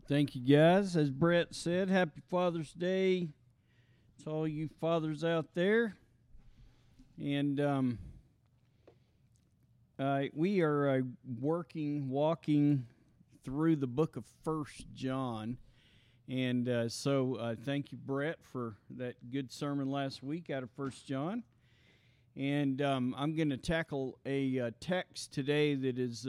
Thank you, guys. As Brett said, happy Father's Day to all you fathers out there. And we are walking through the book of 1 John. And so thank you, Brett, for that good sermon last week out of 1 John. And I'm going to tackle a text today that is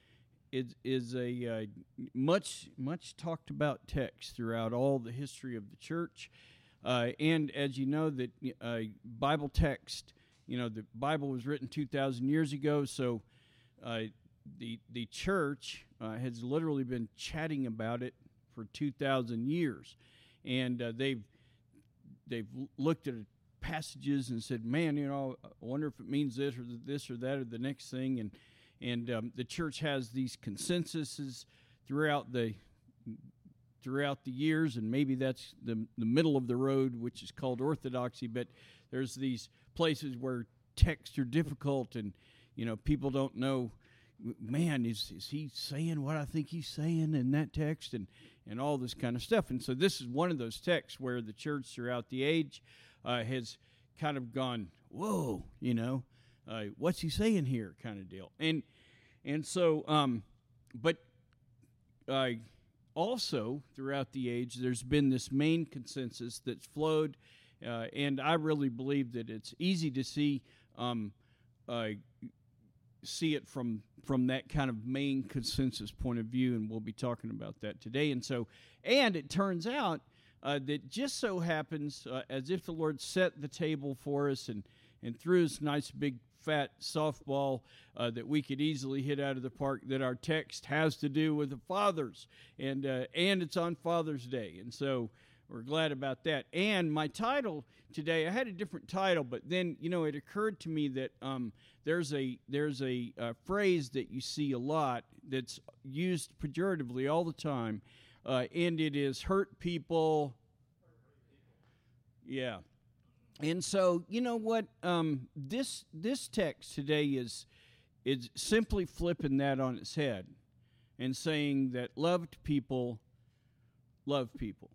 a much talked about text throughout all the history of the church. And as you know, that Bible text, the Bible was written 2,000 years ago, so the church has literally been chatting about it for 2,000 years. And they've looked at passages and said, man, I wonder if it means this or that or the next thing. And the church has these consensuses throughout the years, and maybe that's the middle of the road, which is called orthodoxy. But there's these places where texts are difficult, and people don't know. Man, is he saying what I think he's saying in that text, and all this kind of stuff. And so this is one of those texts where the church throughout the age has kind of gone, whoa, what's he saying here, kind of deal. And so, but also throughout the age, there's been this main consensus that's flowed, and I really believe that it's easy to see it from that kind of main consensus point of view, and we'll be talking about that today. And it turns out that just so happens, as if the Lord set the table for us and threw us nice big fat softball that we could easily hit out of the park, that our text has to do with the fathers, and it's on Father's Day, and so we're glad about that. And my title today, I had a different title, but then it occurred to me that there's a phrase that you see a lot that's used pejoratively all the time, and it is hurt people. Yeah. And so, you know what? This text today is simply flipping that on its head and saying that loved people love people,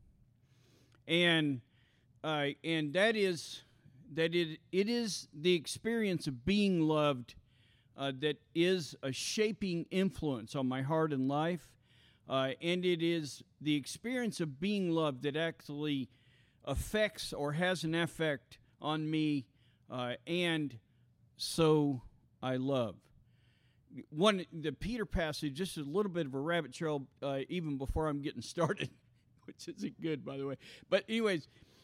and that is that it is the experience of being loved that is a shaping influence on my heart and life, and it is the experience of being loved that actually affects or has an effect on me, and so I love. The Peter passage, just a little bit of a rabbit trail even before I'm getting started, which isn't good, by the way. But anyways,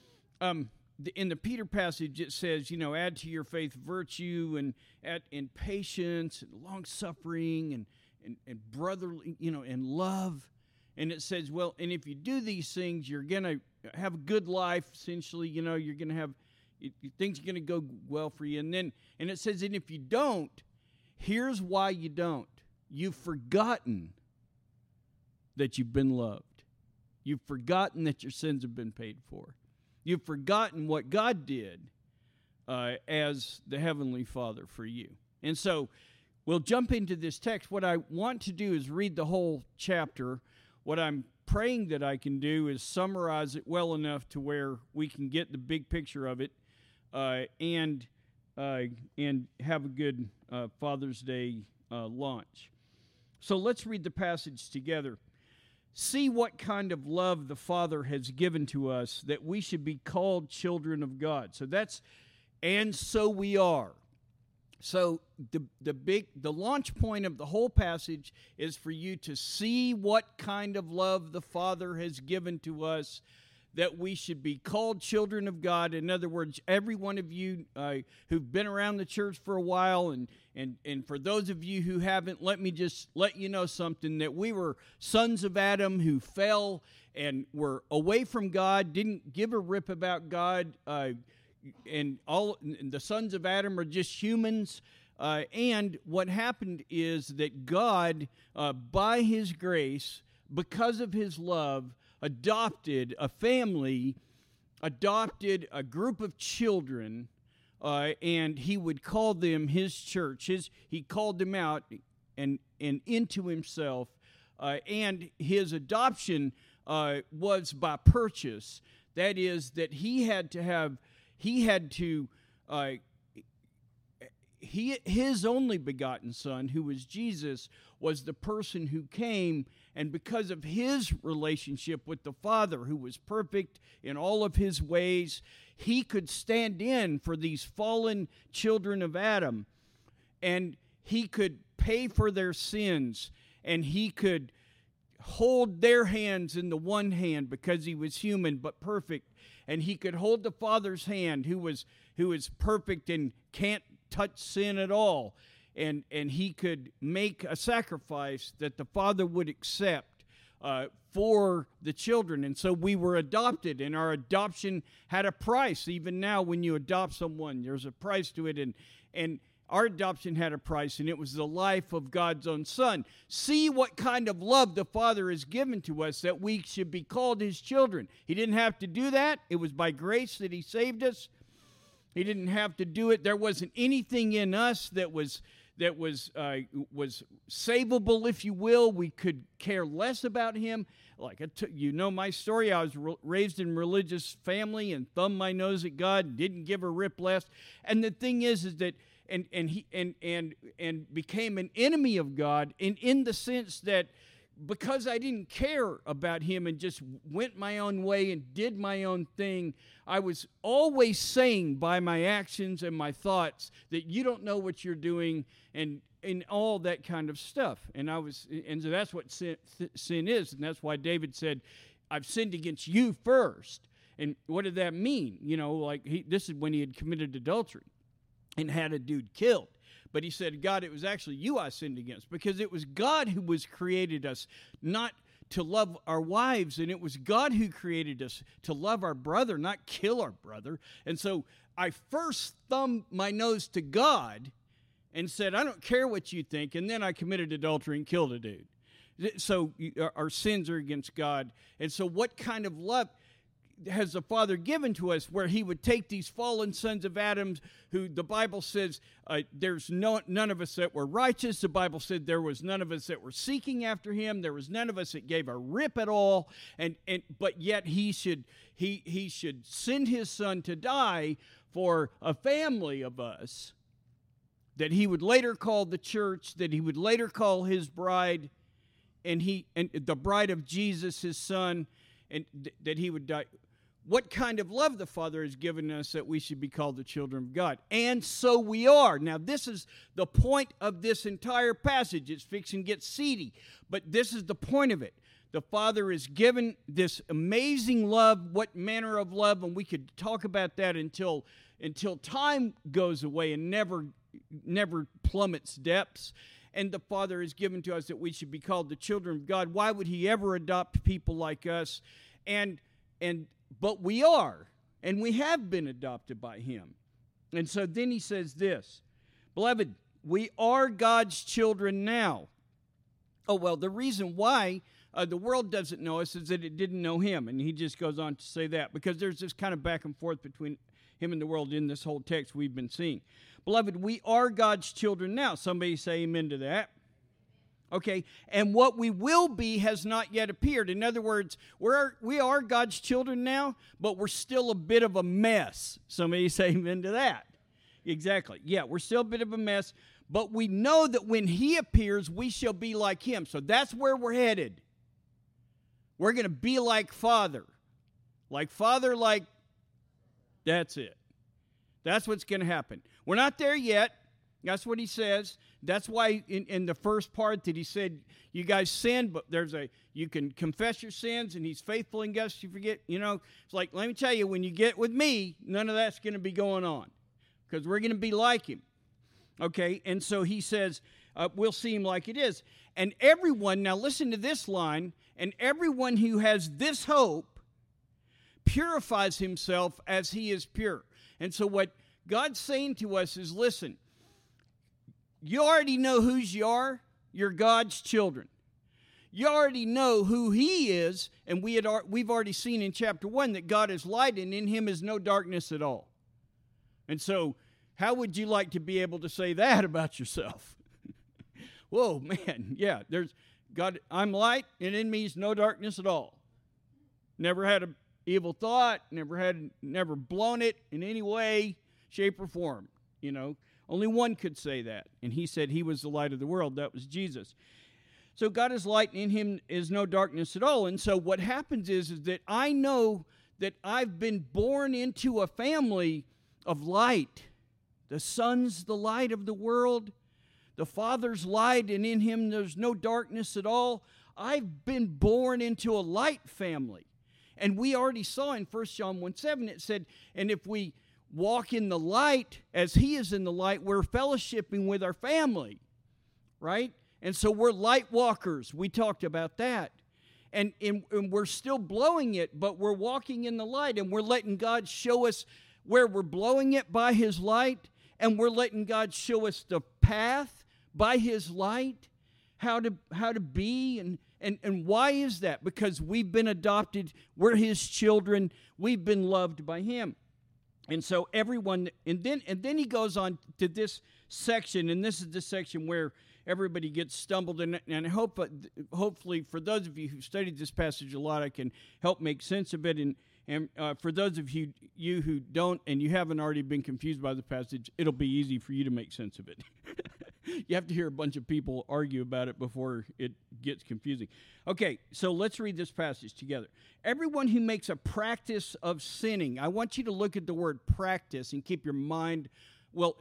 in the Peter passage, it says, add to your faith virtue, and patience, and long-suffering, and brotherly, and love. And it says, well, and if you do these things, you're going to have a good life, essentially. You're going to have, things are going to go well for you. And it says, and if you don't, here's why you don't. You've forgotten that you've been loved. You've forgotten that your sins have been paid for. You've forgotten what God did as the Heavenly Father for you. And so we'll jump into this text. What I want to do is read the whole chapter. What I'm praying that I can do is summarize it well enough to where we can get the big picture of it, and have a good Father's Day launch. So let's read the passage together. See what kind of love the Father has given to us, that we should be called children of God. And so we are. So the launch point of the whole passage is for you to see what kind of love the Father has given to us, that we should be called children of God. In other words, every one of you who've been around the church for a while, and for those of you who haven't, let me just let you know something, that we were sons of Adam who fell and were away from God, didn't give a rip about God, and the sons of Adam are just humans. And what happened is that God, by His grace, because of His love, adopted a family, adopted a group of children, and He would call them His church. He called them out and into Himself and his adoption was by purchase. That is, that his only begotten Son, who was Jesus, was the person who came, and because of his relationship with the Father, who was perfect in all of his ways, he could stand in for these fallen children of Adam, and he could pay for their sins, and he could hold their hands in the one hand because he was human but perfect, and he could hold the Father's hand, who was perfect and can't touch sin at all, and he could make a sacrifice that the Father would accept for the children. And so we were adopted, and our adoption had a price. Even now, when you adopt someone, there's a price to it, and our adoption had a price, and it was the life of God's own Son. See what kind of love the Father has given to us, that we should be called his children. He didn't have to do that. It was by grace that he saved us. He didn't have to do it. There wasn't anything in us that was savable, if you will. We could care less about him. Like you know my story. I was raised in a religious family and thumbed my nose at God, didn't give a rip less. And the thing is that and became an enemy of God, in the sense that because I didn't care about him and just went my own way and did my own thing, I was always saying by my actions and my thoughts that you don't know what you're doing, and all that kind of stuff. And so that's what sin is, and that's why David said, "I've sinned against you first." And what did that mean? You know, like this is when he had committed adultery and had a dude killed. But he said, God, it was actually you I sinned against, because it was God who was created us not to love our wives, and it was God who created us to love our brother, not kill our brother. And so I first thumbed my nose to God and said, I don't care what you think, and then I committed adultery and killed a dude. So our sins are against God. And so what kind of love has the Father given to us, where he would take these fallen sons of Adam, who the Bible says there's none of us that were righteous. The Bible said there was none of us that were seeking after him. There was none of us that gave a rip at all. But yet he should send his Son to die for a family of us that he would later call the church, that he would later call his bride, and the bride of Jesus, his Son, and that he would die. What kind of love the Father has given us, that we should be called the children of God. And so we are. Now, this is the point of this entire passage. It's fixing to get seedy, but this is the point of it. The Father is given this amazing love. What manner of love? And we could talk about that until time goes away and never plummets depths. And the Father has given to us that we should be called the children of God. Why would he ever adopt people like us? But we are, and we have been adopted by him. And so then he says this, beloved, we are God's children now. Oh, well, the reason why the world doesn't know us is that it didn't know him. And he just goes on to say that, because there's this kind of back and forth between him and the world in this whole text we've been seeing. Beloved, we are God's children now. Somebody say amen to that. Okay, and what we will be has not yet appeared. In other words, we are God's children now, but we're still a bit of a mess. Somebody say amen to that. Exactly. Yeah, we're still a bit of a mess, but we know that when he appears, we shall be like him. So that's where we're headed. We're going to be like Father. Like Father, like... That's it. That's what's going to happen. We're not there yet. That's what he says. That's why in the first part that he said, you guys sin, but you can confess your sins, and he's faithful and just you forget. You know, it's like, let me tell you, when you get with me, none of that's going to be going on, because we're going to be like him. Okay, and so he says, we'll see him like it is. And everyone, now listen to this line, and everyone who has this hope purifies himself as he is pure. And so what God's saying to us is, listen, you already know whose you are. You're God's children. You already know who he is, and we've already seen in chapter 1 that God is light, and in him is no darkness at all. And so how would you like to be able to say that about yourself? Whoa, man, yeah, God, I'm light, and in me is no darkness at all. Never had an evil thought, never blown it in any way, shape, or form. Only one could say that. And he said he was the light of the world. That was Jesus. So God is light, and in him is no darkness at all. And so what happens is that I know that I've been born into a family of light. The Son's the light of the world. The Father's light, and in him there's no darkness at all. I've been born into a light family. And we already saw in 1 John 1:7, it said, and if we walk in the light as he is in the light, we're fellowshipping with our family, right? And so we're light walkers. We talked about that. And we're still blowing it, but we're walking in the light, and we're letting God show us where we're blowing it by his light, and we're letting God show us the path by his light, how to be, and why is that? Because we've been adopted, we're his children, we've been loved by him. And so everyone, and then he goes on to this section, and this is the section where everybody gets stumbled, and hopefully for those of you who studied this passage a lot, I can help make sense of it, and for those of you who don't, and you haven't already been confused by the passage, it'll be easy for you to make sense of it. You have to hear a bunch of people argue about it before it gets confusing. Okay, so let's read this passage together. Everyone who makes a practice of sinning, I want you to look at the word practice and keep your mind, well,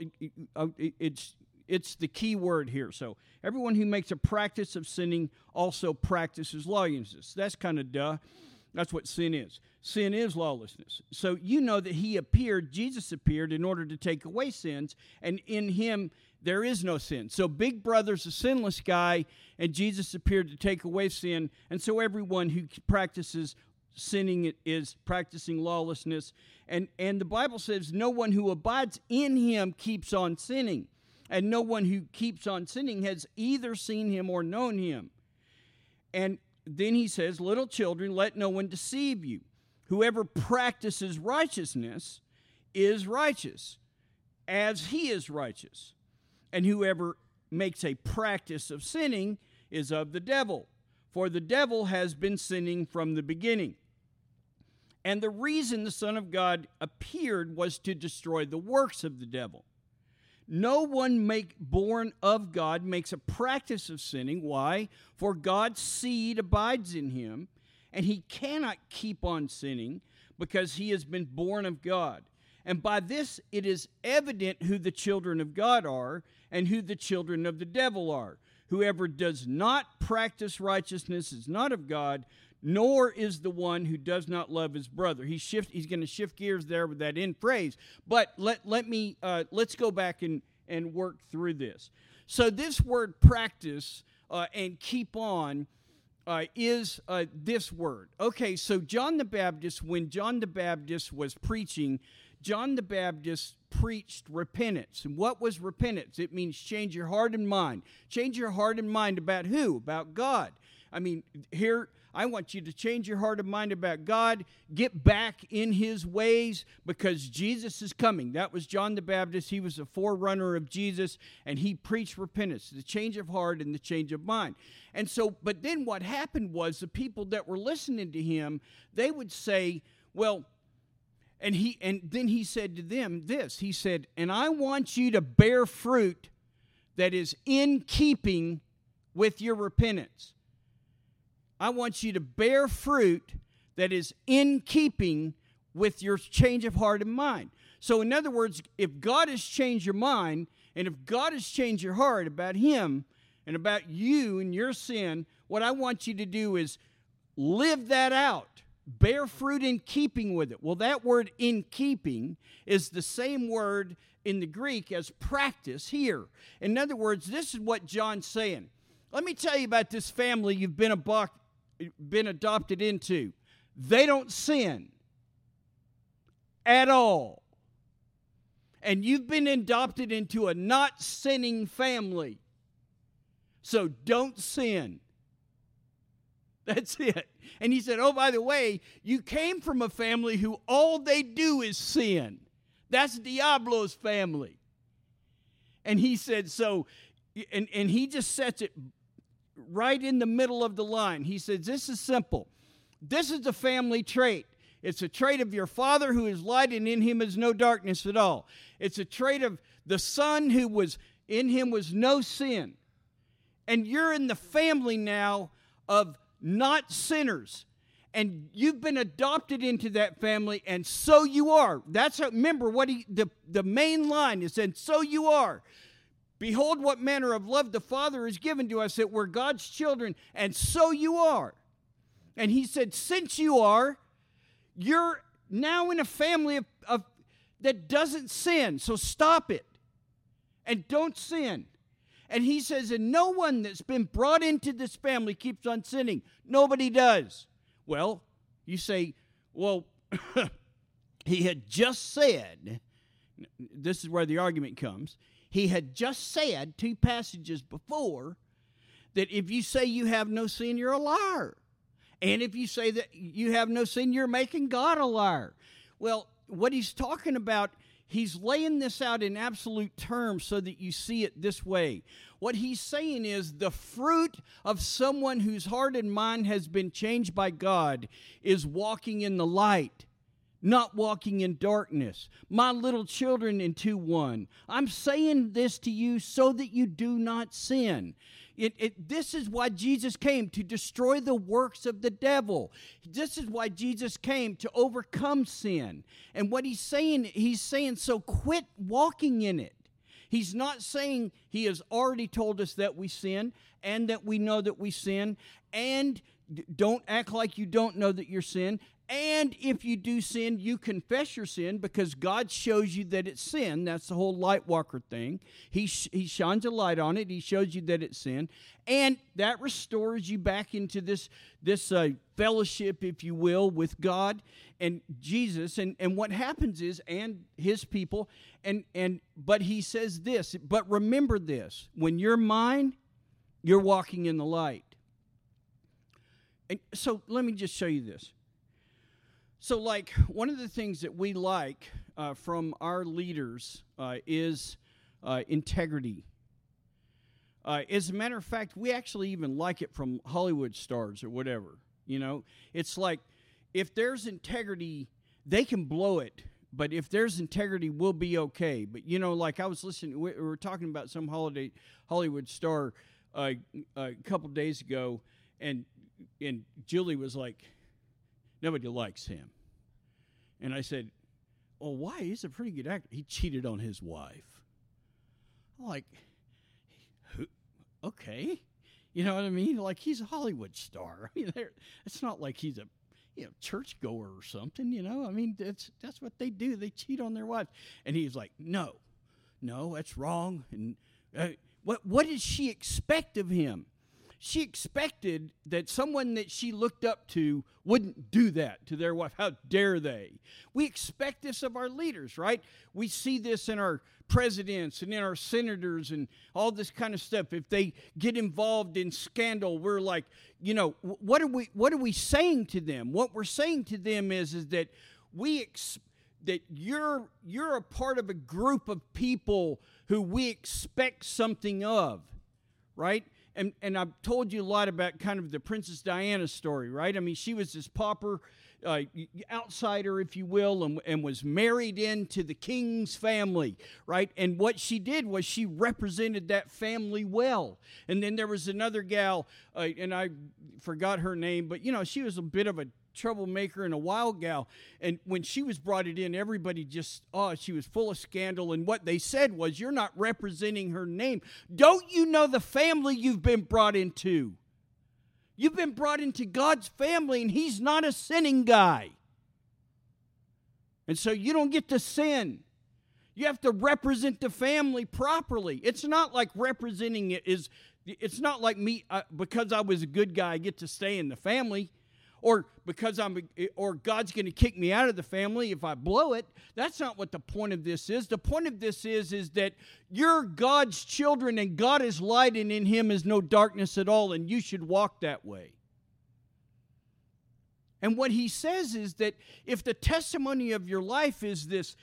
it's the key word here. So everyone who makes a practice of sinning also practices lawlessness. That's kind of duh. That's what sin is. Sin is lawlessness. So you know that Jesus appeared in order to take away sins, and in him there is no sin. So Big Brother's a sinless guy, and Jesus appeared to take away sin, and so everyone who practices sinning is practicing lawlessness. And the Bible says no one who abides in him keeps on sinning, and no one who keeps on sinning has either seen him or known him. And then he says, little children, let no one deceive you. Whoever practices righteousness is righteous, as he is righteous. And whoever makes a practice of sinning is of the devil, for the devil has been sinning from the beginning. And the reason the Son of God appeared was to destroy the works of the devil. No one born of God makes a practice of sinning. Why? For God's seed abides in him, and he cannot keep on sinning because he has been born of God. And by this it is evident who the children of God are and who the children of the devil are. Whoever does not practice righteousness is not of God, nor is the one who does not love his brother. He's going to shift gears there with that end phrase. But let's go back and work through this. So this word practice and keep on is this word. Okay, so John the Baptist, when John the Baptist was preaching, John the Baptist preached repentance. And what was repentance? It means change your heart and mind. Change your heart and mind about who? About God. I mean, here, I want you to change your heart and mind about God, get back in his ways, because Jesus is coming. That was John the Baptist. He was a forerunner of Jesus, and he preached repentance, the change of heart and the change of mind. And so, but then what happened was the people that were listening to him, they would say, well, and then he said to them this, he said, and I want you to bear fruit that is in keeping with your repentance. I want you to bear fruit that is in keeping with your change of heart and mind. So in other words, if God has changed your mind, and if God has changed your heart about him and about you and your sin, what I want you to do is live that out. Bear fruit in keeping with it. Well, that word in keeping is the same word in the Greek as practice here. In other words, this is what John's saying. Let me tell you about this family you've been adopted into. They don't sin at all. And you've been adopted into a not sinning family. So don't sin. That's it. And he said, oh, by the way, you came from a family who all they do is sin. That's Diablo's family. And he said, so, and he just sets it right in the middle of the line. He says, this is simple. This is the family trait. It's a trait of your Father who is light, and in him is no darkness at all. It's a trait of the Son who was in him was no sin. And you're in the family now of not sinners. And you've been adopted into that family, and so you are. That's how, remember what the main line is, and so you are. Behold what manner of love the Father has given to us, that we're God's children, and so you are. And he said, since you are, you're now in a family of that doesn't sin, so stop it. And don't sin. And he says, and no one that's been brought into this family keeps on sinning. Nobody does. Well, you say, well, he had just said, this is where the argument comes, he had just said 2 passages before that if you say you have no sin, you're a liar. And if you say that you have no sin, you're making God a liar. Well, what he's talking about, he's laying this out in absolute terms so that you see it this way. What he's saying is the fruit of someone whose heart and mind has been changed by God is walking in the light, not walking in darkness. My little children in 2:1, I'm saying this to you so that you do not sin. This is why Jesus came, to destroy the works of the devil. This is why Jesus came, to overcome sin. And what he's saying, so quit walking in it. He's not saying, he has already told us that we sin and that we know that we sin, and don't act like you don't know that you're sin. And if you do sin, you confess your sin because God shows you that it's sin. That's the whole light walker thing. He shines a light on it. He shows you that it's sin. And that restores you back into this fellowship, if you will, with God and Jesus. And what happens is, and his people, but he says this, but remember this, when you're mine, you're walking in the light. And so let me just show you this. So, like, one of the things that we like from our leaders is integrity. As a matter of fact, we actually even like it from Hollywood stars or whatever. You know, it's like if there's integrity, they can blow it. But if there's integrity, we'll be okay. But, you know, like I was listening, we were talking about some Hollywood star a couple days ago, and Julie was like, nobody likes him. And I said, oh, why? He's a pretty good actor. He cheated on his wife. I'm like, okay. You know what I mean? Like, he's a Hollywood star. I mean, it's not like he's a churchgoer or something, you know? I mean, that's what they do. They cheat on their wives. And he's like, no, that's wrong. And what did she expect of him? She expected that someone that she looked up to wouldn't do that to their wife. How dare they? We expect this of our leaders, right? We see this in our presidents and in our senators and all this kind of stuff. If they get involved in scandal, we're like, you know, what are we saying to them? What we're saying to them is that that you're a part of a group of people who we expect something of, right? And I've told you a lot about kind of the Princess Diana story, right? I mean, she was this pauper outsider, if you will, and was married into the king's family, right? And what she did was she represented that family well. And then there was another gal, and I forgot her name, but, you know, she was a bit of a troublemaker and a wild gal. And when she was brought in, everybody just, she was full of scandal. And what they said was, you're not representing her name. Don't you know the family you've been brought into? You've been brought into God's family, and he's not a sinning guy. And so you don't get to sin. You have to represent the family properly. It's not like representing it is, it's not like me, because I was a good guy, I get to stay in the family. Or because God's going to kick me out of the family if I blow it. That's not what the point of this is. The point of this is that you're God's children, and God is light, and in him is no darkness at all, and you should walk that way. And what he says is that if the testimony of your life is this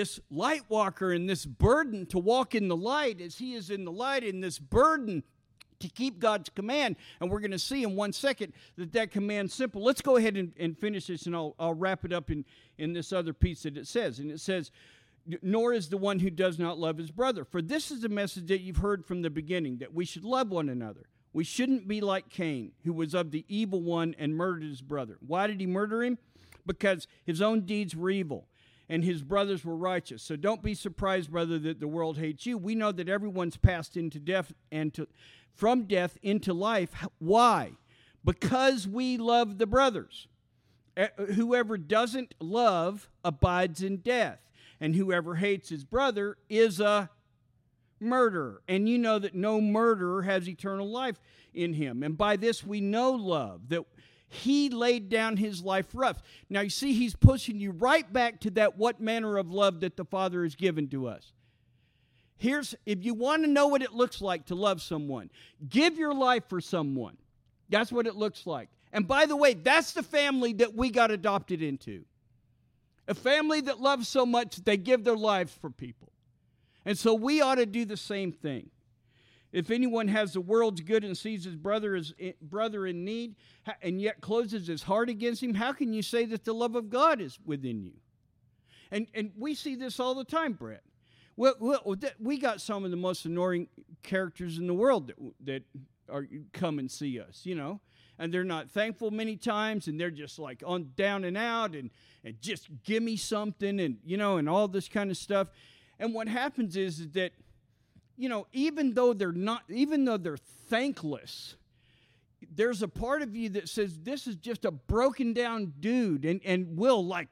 light walker and this burden to walk in the light as he is in the light, and this burden to keep God's command. And we're going to see in 1 second that command's simple. Let's go ahead and finish this, and I'll wrap it up in this other piece that it says. And it says, nor is the one who does not love his brother. For this is the message that you've heard from the beginning, that we should love one another. We shouldn't be like Cain, who was of the evil one and murdered his brother. Why did he murder him? Because his own deeds were evil, and his brothers were righteous. So don't be surprised, brother, that the world hates you. We know that everyone's passed into death and from death into life. Why? Because we love the brothers. Whoever doesn't love abides in death, and whoever hates his brother is a murderer. And you know that no murderer has eternal life in him. And by this we know love, that he laid down his life for us. Now you see, he's pushing you right back to that what manner of love that the Father has given to us. If you want to know what it looks like to love someone, give your life for someone. That's what it looks like. And by the way, that's the family that we got adopted into. A family that loves so much that they give their lives for people. And so we ought to do the same thing. If anyone has the world's good and sees his brother in need, and yet closes his heart against him, how can you say that the love of God is within you? And we see this all the time, Brett. We got some of the most annoying characters in the world that come and see us, you know. And they're not thankful many times, and they're just like on down and out, and just give me something, and you know, and all this kind of stuff. And what happens is that, you know, even though they're thankless, there's a part of you that says, this is just a broken down dude, and will like,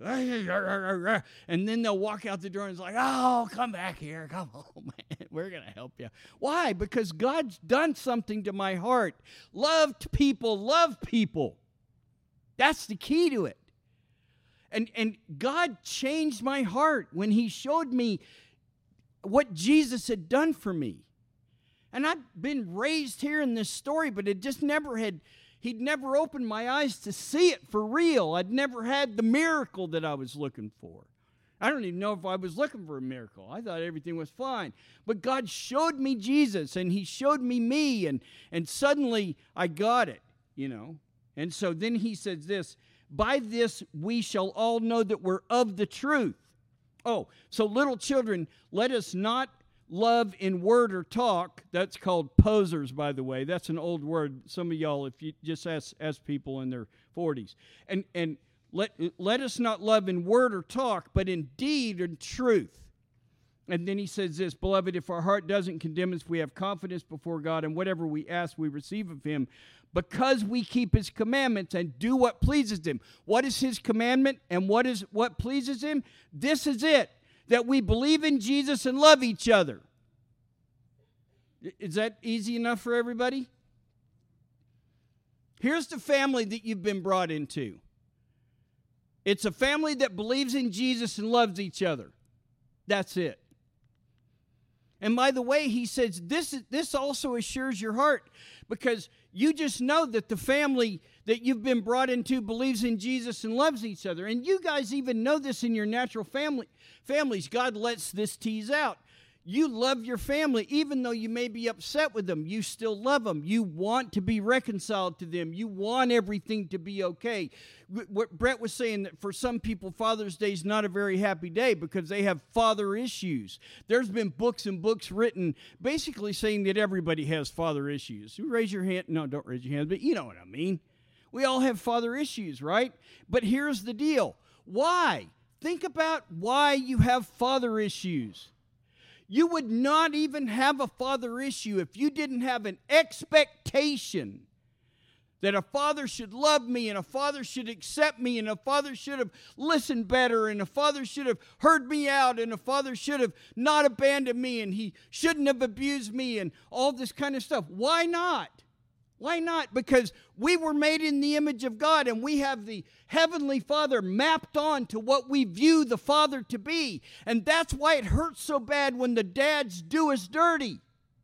and then they'll walk out the door and it's like, oh, come back here, come home, man, we're going to help you. Why? Because God's done something to my heart. Love people. That's the key to it. And God changed my heart when he showed me what Jesus had done for me. And I've been raised here in this story, but it just he'd never opened my eyes to see it for real. I'd never had the miracle that I was looking for. I don't even know if I was looking for a miracle. I thought everything was fine. But God showed me Jesus, and he showed me, and suddenly I got it, you know. And so then he says this, by this we shall all know that we're of the truth. Oh, so little children, let us not love in word or talk. That's called posers, by the way. That's an old word. Some of y'all, if you just ask people in their 40s. And let us not love in word or talk, but in deed and truth. And then he says this, beloved, if our heart doesn't condemn us, we have confidence before God, and whatever we ask, we receive of him, because we keep his commandments and do what pleases him. What is his commandment and what pleases him? This is it, that we believe in Jesus and love each other. Is that easy enough for everybody? Here's the family that you've been brought into. It's a family that believes in Jesus and loves each other. That's it. And by the way, he says, this also assures your heart, because you just know that the family that you've been brought into believes in Jesus and loves each other. And you guys even know this in your natural families. God lets this tease out. You love your family, even though you may be upset with them. You still love them. You want to be reconciled to them. You want everything to be okay. What Brett was saying, that for some people, Father's Day is not a very happy day because they have father issues. There's been books and books written basically saying that everybody has father issues. You raise your hand. No, don't raise your hand, but you know what I mean. We all have father issues, right? But here's the deal. Why? Think about why you have father issues. You would not even have a father issue if you didn't have an expectation that a father should love me, and a father should accept me, and a father should have listened better, and a father should have heard me out, and a father should have not abandoned me, and he shouldn't have abused me, and all this kind of stuff. Why not? Why not? Because we were made in the image of God, and we have the Heavenly Father mapped on to what we view the Father to be. And that's why it hurts so bad when the dads do us dirty.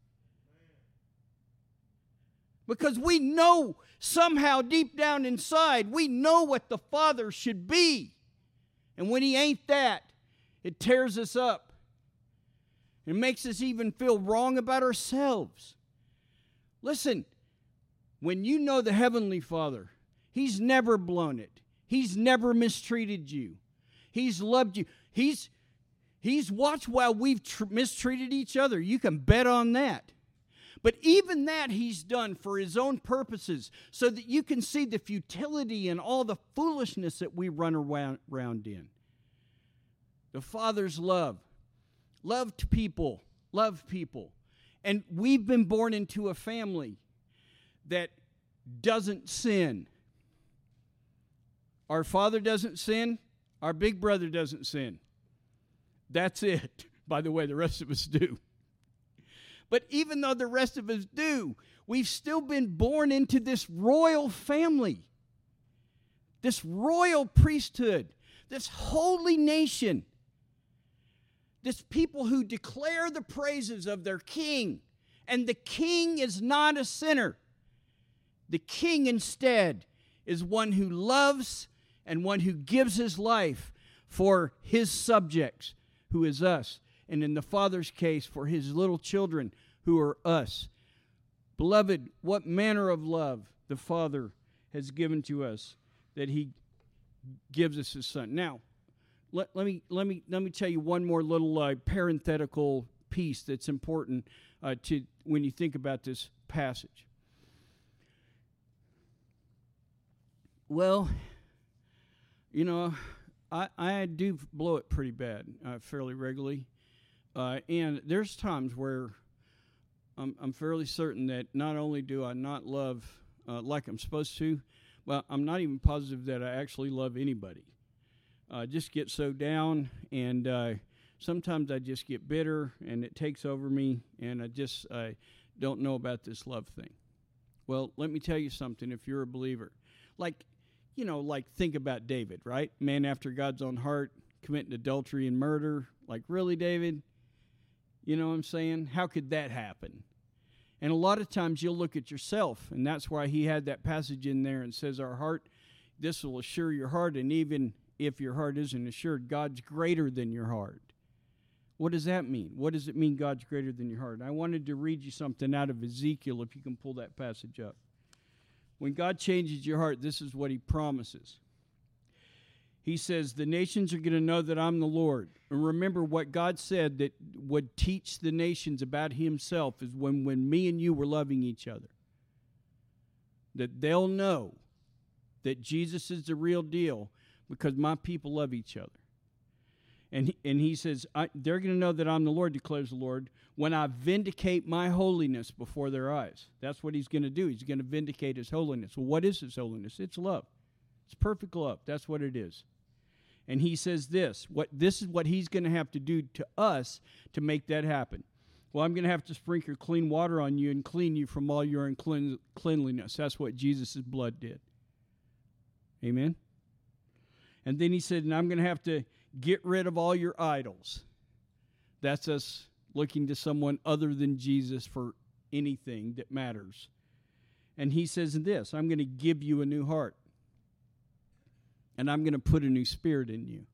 Because we know somehow deep down inside, we know what the Father should be. And when he ain't that, it tears us up. It makes us even feel wrong about ourselves. Listen, when you know the Heavenly Father, He's never blown it. He's never mistreated you. He's loved you. He's watched while we've mistreated each other. You can bet on that. But even that He's done for His own purposes, so that you can see the futility and all the foolishness that we run around in. The Father's love. Loved people. Love people. And we've been born into a family that doesn't sin. Our father doesn't sin. Our big brother doesn't sin. That's it. By the way, the rest of us do. But even though the rest of us do, we've still been born into this royal family, this royal priesthood, this holy nation, this people who declare the praises of their king. And the king is not a sinner. The king instead is one who loves and one who gives his life for his subjects, who is us. And in the Father's case, for his little children, who are us. Beloved, what manner of love the Father has given to us, that He gives us His Son. Now, let me tell you one more little parenthetical piece that's important to when you think about this passage. Well, you know, I do blow it pretty bad, fairly regularly. And there's times where I'm fairly certain that not only do I not love like I'm supposed to, well, I'm not even positive that I actually love anybody. I just get so down, and sometimes I just get bitter, and it takes over me, and I don't know about this love thing. Well, let me tell you something if you're a believer. Like think about David, right? Man after God's own heart, committing adultery and murder. Like, really, David? You know what I'm saying? How could that happen? And a lot of times you'll look at yourself, and that's why he had that passage in there and says, our heart, this will assure your heart, and even if your heart isn't assured, God's greater than your heart. What does that mean? What does it mean God's greater than your heart? I wanted to read you something out of Ezekiel, if you can pull that passage up. When God changes your heart, this is what He promises. He says, the nations are going to know that I'm the Lord. And remember what God said that would teach the nations about Himself is when me and you were loving each other. That they'll know that Jesus is the real deal because my people love each other. And He says, they're going to know that I'm the Lord, declares the Lord, when I vindicate my holiness before their eyes. That's what He's going to do. He's going to vindicate His holiness. Well, what is His holiness? It's love. It's perfect love. That's what it is. And He says this is what He's going to have to do to us to make that happen. Well, I'm going to have to sprinkle clean water on you and clean you from all your uncleanliness. That's what Jesus' blood did. Amen? And then He said, and I'm going to have to get rid of all your idols. That's us looking to someone other than Jesus for anything that matters. And He says this, I'm going to give you a new heart. And I'm going to put a new spirit in you.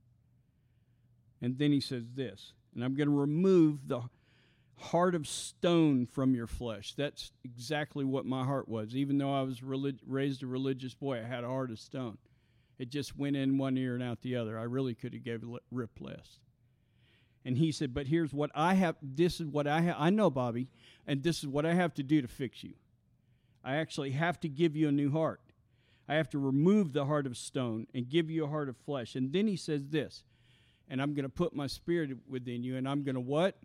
And then He says this, and I'm going to remove the heart of stone from your flesh. That's exactly what my heart was. Even though I was raised a religious boy, I had a heart of stone. It just went in one ear and out the other. I really could have gave a rip less. And He said, but here's what I have. This is what I have. I know, Bobby, and this is what I have to do to fix you. I actually have to give you a new heart. I have to remove the heart of stone and give you a heart of flesh. And then He says this, and I'm going to put my spirit within you, and I'm going to what?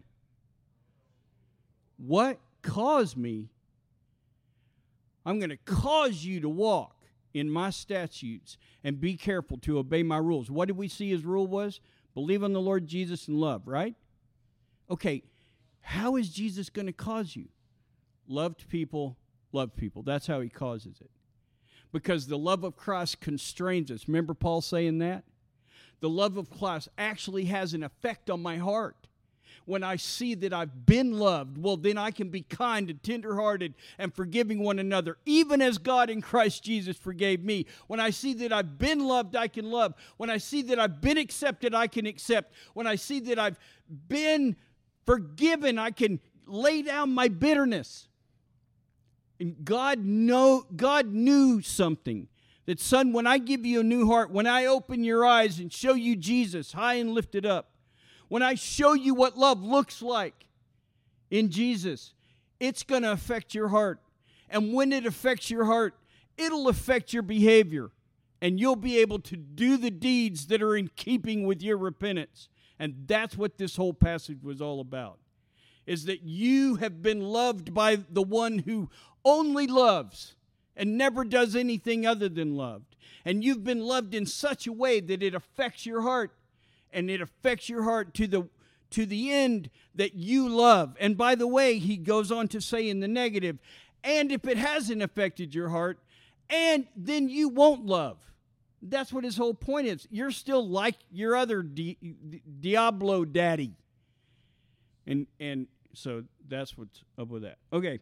What? Cause me? I'm going to cause you to walk in my statutes and be careful to obey my rules. What did we see His rule was? Believe on the Lord Jesus and love, right? Okay, how is Jesus going to cause you? Love people. That's how He causes it. Because the love of Christ constrains us. Remember Paul saying that? The love of Christ actually has an effect on my heart. When I see that I've been loved, well, then I can be kind and tenderhearted and forgiving one another, even as God in Christ Jesus forgave me. When I see that I've been loved, I can love. When I see that I've been accepted, I can accept. When I see that I've been forgiven, I can lay down my bitterness. And God knew something. That, son, when I give you a new heart, when I open your eyes and show you Jesus high and lifted up, when I show you what love looks like in Jesus, it's going to affect your heart. And when it affects your heart, it'll affect your behavior. And you'll be able to do the deeds that are in keeping with your repentance. And that's what this whole passage was all about. Is that you have been loved by the one who only loves and never does anything other than loved. And you've been loved in such a way that it affects your heart. And it affects your heart to the end that you love. And by the way, he goes on to say in the negative, and if it hasn't affected your heart, and then you won't love. That's what his whole point is. You're still like your other Diablo daddy. And so that's what's up with that. Okay.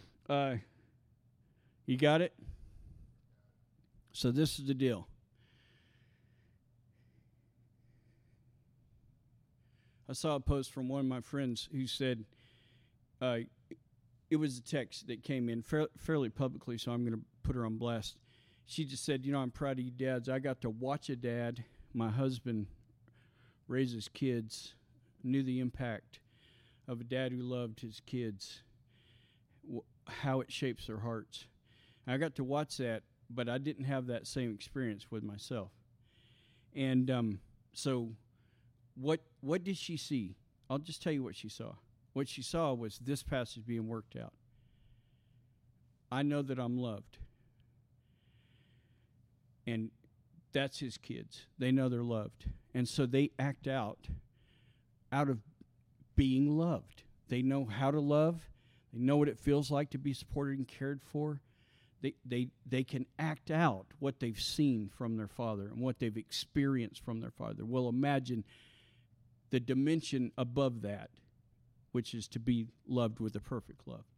You got it? So this is the deal. I saw a post from one of my friends who said, it was a text that came in fairly publicly, so I'm going to put her on blast. She just said, I'm proud of you dads. I got to watch a dad, my husband, raise his kids, knew the impact of a dad who loved his kids, how it shapes their hearts. And I got to watch that, but I didn't have that same experience with myself. And so what did she see? I'll just tell you what she saw. What she saw was this passage being worked out. I know that I'm loved. And that's his kids. They know they're loved. And so they act out of being loved. They know how to love. They know what it feels like to be supported and cared for. They can act out what they've seen from their father and what they've experienced from their father. Well, imagine the dimension above that, which is to be loved with a perfect love.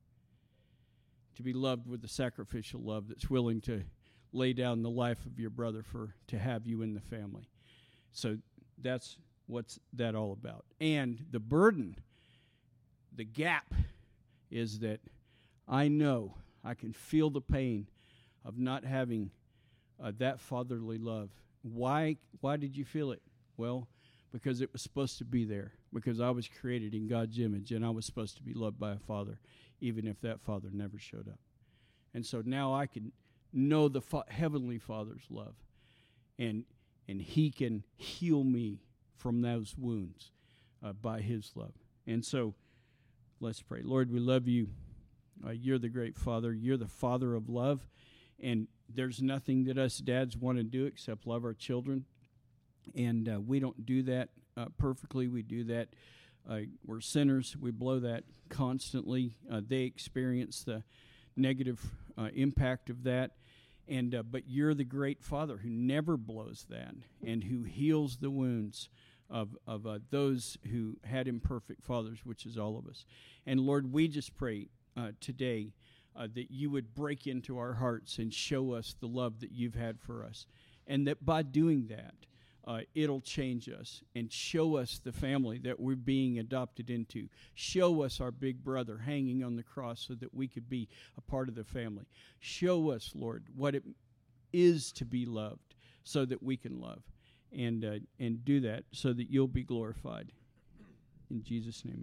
To be loved with a sacrificial love that's willing to lay down the life of your brother to have you in the family. So that's what's that all about. And the burden, the gap, is that I know I can feel the pain of not having that fatherly love. Why did you feel it? Well, because it was supposed to be there. Because I was created in God's image, and I was supposed to be loved by a father, even if that father never showed up. And so now I can know the Heavenly Father's love, and he can heal me from those wounds by his love. And so let's pray. Lord, we love you. You're the great Father. You're the Father of love, and there's nothing that us dads want to do except love our children, and we don't do that perfectly. We do that. We're sinners. We blow that constantly. They experience the negative impact of that. And but you're the great Father who never blows that and who heals the wounds of those who had imperfect fathers, which is all of us. And Lord, we just pray today that you would break into our hearts and show us the love that you've had for us. And that by doing that, it'll change us and show us the family that we're being adopted into. Show us our big brother hanging on the cross so that we could be a part of the family. Show us, Lord, what it is to be loved so that we can love. And do that so that you'll be glorified. In Jesus' name,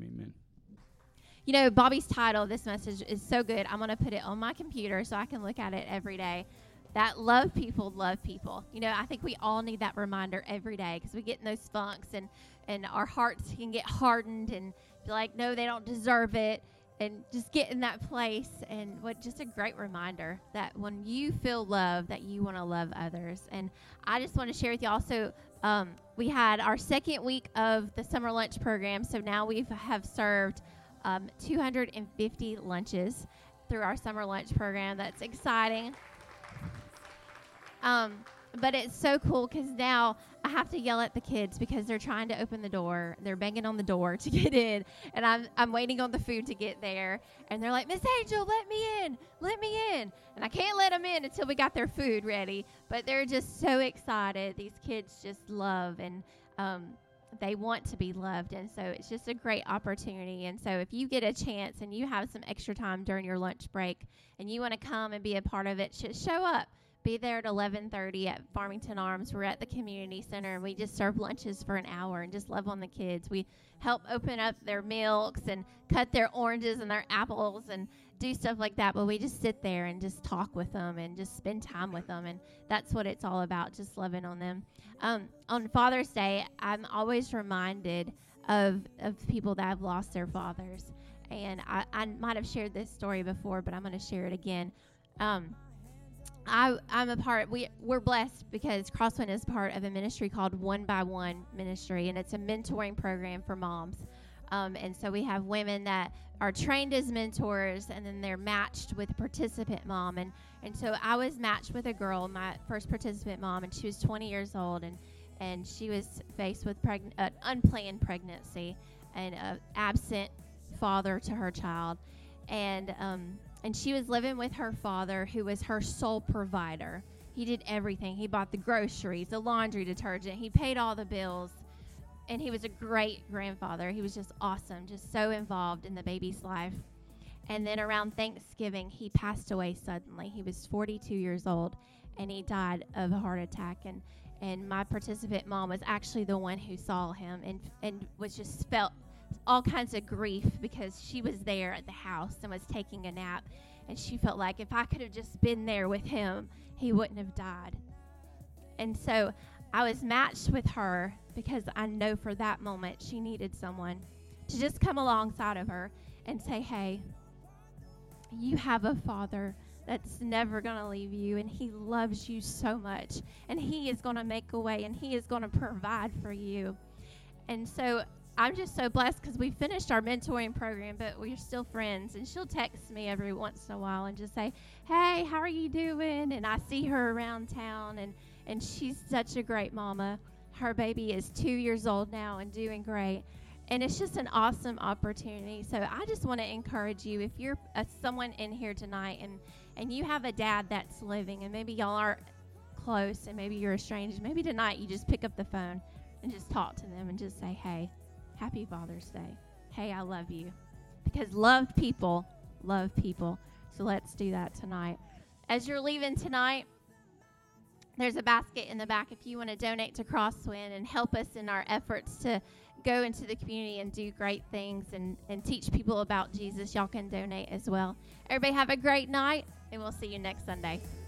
amen. Bobby's title of this message is so good. I'm going to put it on my computer so I can look at it every day. That love people. I think we all need that reminder every day because we get in those funks and our hearts can get hardened and be like, no, they don't deserve it. And just get in that place. And just a great reminder that when you feel love, that you want to love others. And I just want to share with you also, we had our second week of the summer lunch program. So now we have served 250 lunches through our summer lunch program. That's exciting. But it's so cool because now I have to yell at the kids because they're trying to open the door. They're banging on the door to get in, and I'm waiting on the food to get there. And they're like, Miss Angel, let me in. And I can't let them in until we got their food ready. But they're just so excited. These kids just love, and they want to be loved. And so it's just a great opportunity. And so if you get a chance and you have some extra time during your lunch break and you want to come and be a part of it, show up. Be there at 11:30 at Farmington Arms. We're at the community center, and we just serve lunches for an hour and just love on the kids. We help open up their milks and cut their oranges and their apples and do stuff like that. But we just sit there and just talk with them and just spend time with them. And that's what it's all about, just loving on them. On Father's Day, I'm always reminded of people that have lost their fathers. And I might have shared this story before, but I'm going to share it again. I'm a part, we're blessed because Crosswind is part of a ministry called One by One Ministry, and it's a mentoring program for moms. And so we have women that are trained as mentors, and then they're matched with a participant mom. And so I was matched with a girl, my first participant mom, and she was 20 years old, and she was faced with an unplanned pregnancy and an absent father to her child. And she was living with her father, who was her sole provider. He did everything. He bought the groceries, the laundry detergent. He paid all the bills. And he was a great grandfather. He was just awesome, just so involved in the baby's life. And then around Thanksgiving, he passed away suddenly. He was 42 years old, and he died of a heart attack. And my participant mom was actually the one who saw him and was just felt all kinds of grief because she was there at the house and was taking a nap, and she felt like if I could have just been there with him, he wouldn't have died. And so I was matched with her because I know for that moment she needed someone to just come alongside of her and say, hey, you have a father that's never going to leave you, and he loves you so much, and he is going to make a way, and he is going to provide for you. And so I'm just so blessed because we finished our mentoring program, but we're still friends. And she'll text me every once in a while and just say, hey, how are you doing? And I see her around town, and she's such a great mama. Her baby is 2 years old now and doing great. And it's just an awesome opportunity. So I just want to encourage you, if you're someone in here tonight and you have a dad that's living, and maybe y'all aren't close and maybe you're estranged, maybe tonight you just pick up the phone and just talk to them and just say, hey, Happy Father's Day. Hey, I love you. Because loved people love people. So let's do that tonight. As you're leaving tonight, there's a basket in the back if you want to donate to Crosswind and help us in our efforts to go into the community and do great things and teach people about Jesus. Y'all can donate as well. Everybody have a great night, and we'll see you next Sunday.